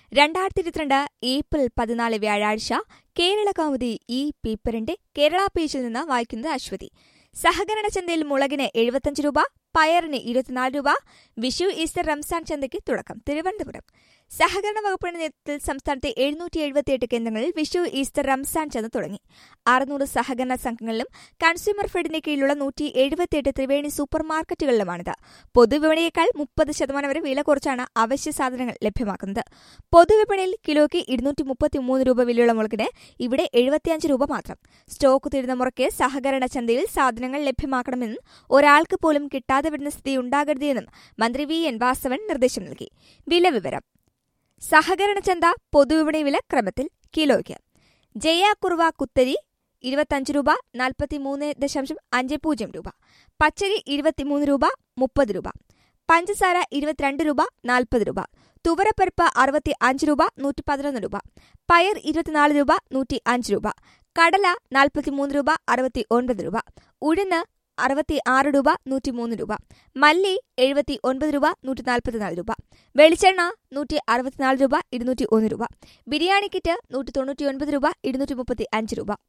2022 April 14 വ്യാഴാഴ്ച കേരള കൗമുദി ഈ പേപ്പറിന്റെ കേരള പേജിൽ നിന്ന് വായിക്കുന്നത് അശ്വതി. സഹകരണ ചന്തയിൽ മുളകിന് 75 രൂപ, പയറിന് 24 രൂപ. വിഷു, ഈസ്റ്റർ, റംസാൻ ചന്തയ്ക്ക് തുടക്കം. തിരുവനന്തപുരം സഹകരണ വകുപ്പിന്റെ നേതൃത്വത്തിൽ സംസ്ഥാനത്തെ 778 കേന്ദ്രങ്ങളിൽ വിഷു, ഈസ്റ്റർ, റംസാൻ ചന്ത തുടങ്ങി. 600 സഹകരണ സംഘങ്ങളിലും കൺസ്യൂമർ ഫെഡിന് കീഴിലുള്ള 178 ത്രിവേണി സൂപ്പർ മാർക്കറ്റുകളിലുമാണിത്. പൊതുവിപണിയേക്കാൾ 30% വരെ വില കുറച്ചാണ് അവശ്യ സാധനങ്ങൾ ലഭ്യമാക്കുന്നത്. പൊതുവിപണിയിൽ കിലോയ്ക്ക് 233 രൂപ വിലയുള്ള മുളകിന് ഇവിടെ 75 രൂപ മാത്രം. സ്റ്റോക്ക് തീരുന്ന മുറയ്ക്ക് സഹകരണ ചന്തയിൽ സാധനങ്ങൾ ലഭ്യമാക്കണമെന്നും ഒരാൾക്ക് പോലും കിട്ടാതെ വരുന്ന സ്ഥിതി ഉണ്ടാകരുതെന്നും മന്ത്രി വി എൻ വാസവൻ നിർദ്ദേശം നൽകി. വില വിവരം. സഹകരണ ചന്ത പൊതുവിപണി വില ക്രമത്തിൽ: കിലോയ്ക്ക് ജയ കുറുവ കുത്തരി 25 രൂപ 43.50 രൂപ, പച്ചരി 23 രൂപ 30 രൂപ, പഞ്ചസാര 22 രൂപ 40 രൂപ, തുവരപ്പരിപ്പ് 65 രൂപ 111 രൂപ, പയർ 24 രൂപ 105 രൂപ, കടല 43 രൂപ 69 രൂപ, ഉഴുന്ന് 66 രൂപ 103 രൂപ, മല്ലി 79 രൂപ 144 രൂപ, വെളിച്ചെണ്ണ 164 രൂപ 201 രൂപ, ബിരിയാണി കിറ്റ് 199 രൂപ 235 രൂപ.